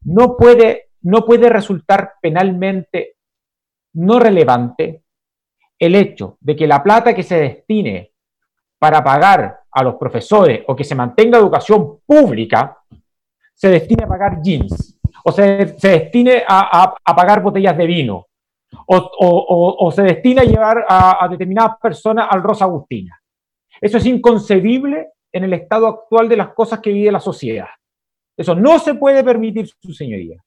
no puede resultar penalmente no relevante el hecho de que la plata que se destine para pagar a los profesores o que se mantenga educación pública se destine a pagar jeans o se destine a pagar botellas de vino o se destina a llevar a determinadas personas al Rosa Agustina. Eso es inconcebible en el estado actual de las cosas que vive la sociedad. Eso no se puede permitir, su señoría.